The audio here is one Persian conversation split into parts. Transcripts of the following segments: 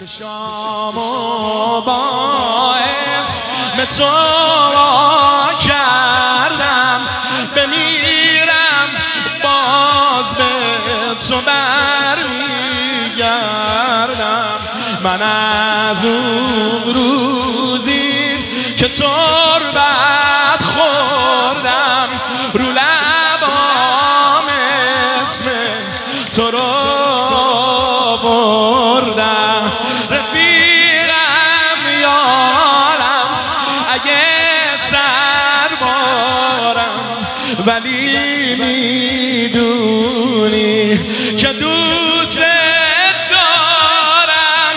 چشامو با اسم تو کردم، بمیرم باز به تو برمیگردم. من از اون روزی که تربت خوردم، رو لبام اسم تو رو بردم. رفیقم یارم اگه سربارم، ولی میدونی که دوست دارم.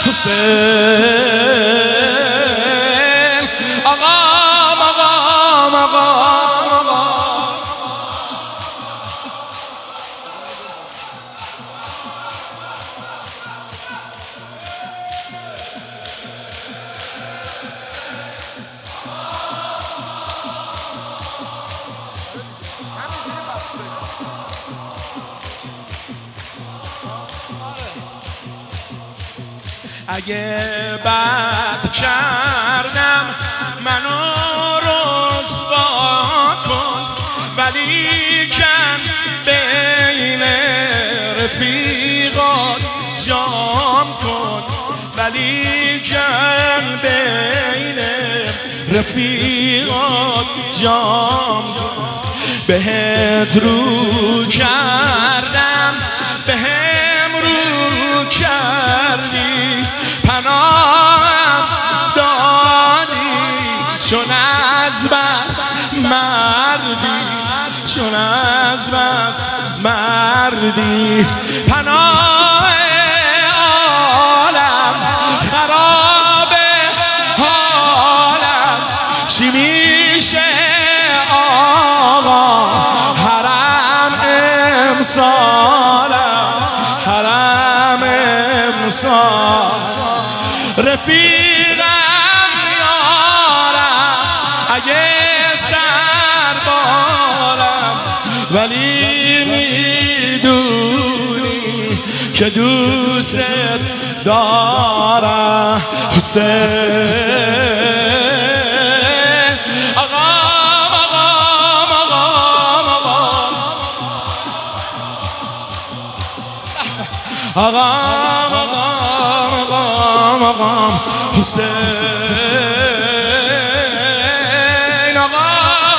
حسین آقام آقام آقام آقام. اگه بد کردم منو رسوا کن، ولی کن بین رفیقات جام کن، ولی کن بین رفیقات جام کن. بهت رو کردم بهم رو کردی، پناهم دادی، چون از بس مردی، چون از بس مردی. پناه عالم خراب حالم، چی میشه آقا حرم امسالم، حرم امسال. رفیقم یارم اگه سربارم، ولی میدونی که دوست دارم. حسین آقام آقام آقام آقام آقام آقام آقام. حسین آقام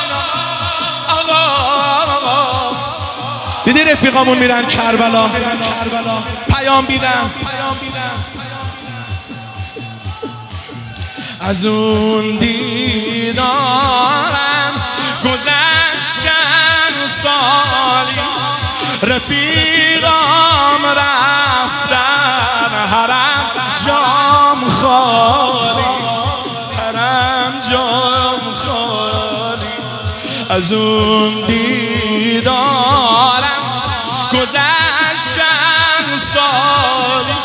آقام آقام. دیدی رفیقامون میرن کربلا پیام بیدن، از اون دیدارم گذشتن سالی، رفیقام رفتن حرم جام خالی، حرم جام خالی. از اون دیدارم گذشتن سالی،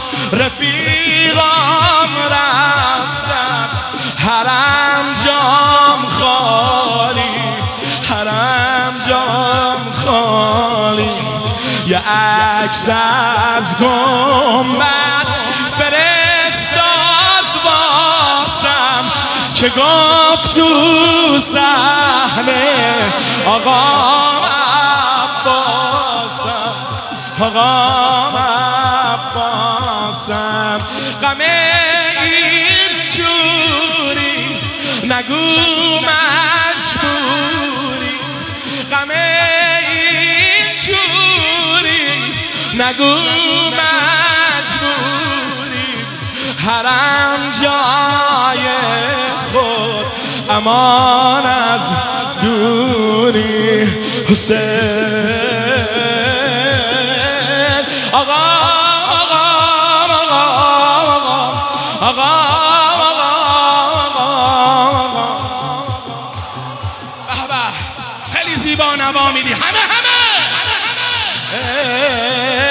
رفیقام رفتن حرم جام خالی، حرم جام خالی. یه عکس از گنبد فرستاد واسم که گفت تو صحنه آقام عباسم، آقام عباسم. غم این جوری نگو مجبوری، غم این جوری نگو مجبوری. حرم جای خود امان از دوری. حسین آقام آقام آقام آقام آقام آقام. به به خیلی زیبا نوا میدی، همه